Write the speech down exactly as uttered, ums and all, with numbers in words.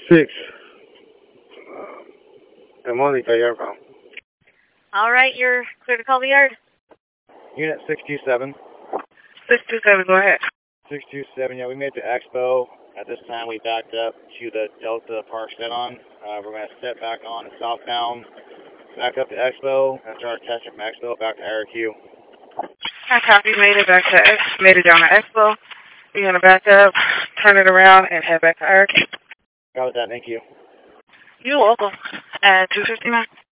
six. I'm only for your phone. All right, you're clear to call the yard. Unit six two seven. six two seven, go ahead. six two seven, yeah, we made the expo. At this time, we backed up to the Delta Park set-on. Uh, we're going to step back on southbound, back up to Expo, and start testing from Expo back to R Q. I copy, made it back to X, made it down to Expo. We're going to back up, turn it around, and head back to R Q. Got with that, thank you. You're welcome. At two fifty-nine.